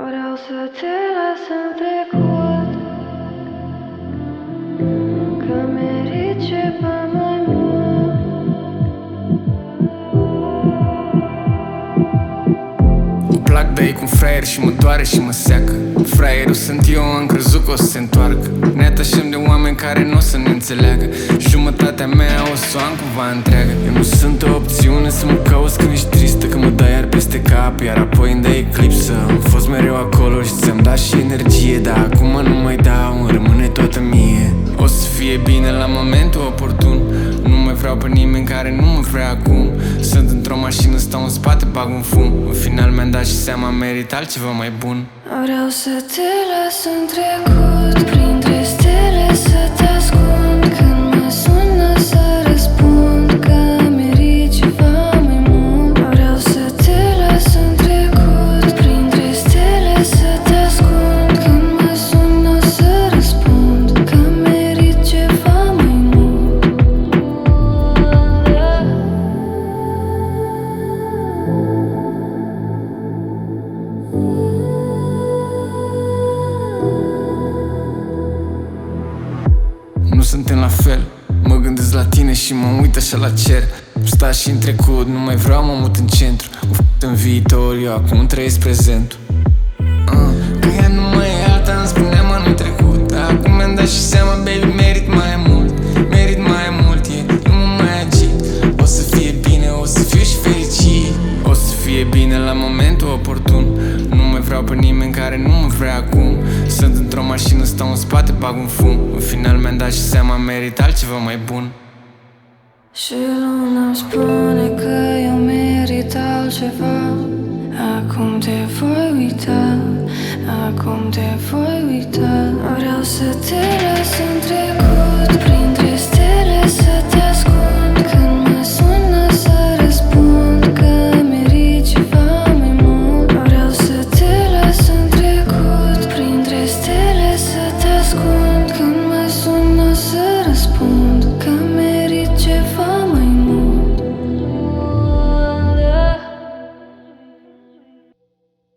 Vreau să te las în trecut, că merit ceva mai mult. Îmi plac de ei cum fraier și mă doare și mă seacă. Fraierul sunt eu, am crezut că o să se întoarcă. Ne atașăm de oameni care nu o să ne înțeleagă. Jumătatea mea o să o am cumva întreagă. Eu nu sunt o opțiune să mă cauți când ești tristă, că mă dai iar peste cap, iar apoi îmi dai eclipsă. Am fost mereu acolo și ți-am dat și energie, dar acum nu mai dau, îmi rămâne toată mie. O să fie bine la momentul oportun. Nu mai vreau pe nimeni care nu mă vrea acum. Sunt într-o mașină, stau în spate, bag un fum. În final mi-am dat și seama, merit altceva mai bun. Vreau să te las în trecut, printre stele să te ascund. Când mă sună să răspund, că merit ceva mai mult. Vreau să te las în trecut, printre stele să te ascund. Când mă sună să răspund, că merit ceva mai mult. Nu suntem la fel, mă gândesc la tine și mă uit așa la cer. Sta și în trecut, nu mai vreau, mă mut în centru. Mă f*** în viitor, eu acum trăiesc prezentul. Că ea nu mai e alta, îmi spuneam anul trecut. Dar acum mi-am dat și seama, baby, merit mai mult. Merit mai mult, nu mă mai agit. O să fie bine, o să fiu și fericit. O să fie bine la momentul oportun. Nu mai vreau pe nimeni care nu mă vrea acum. Sunt într-o mașină, stau în spate, bag un fum. În final mi-am dat și seama, merit altceva mai bun. Și luna spune că eu merit altceva. Acum te voi uita, acum te voi uita. Vreau să te las în trecut.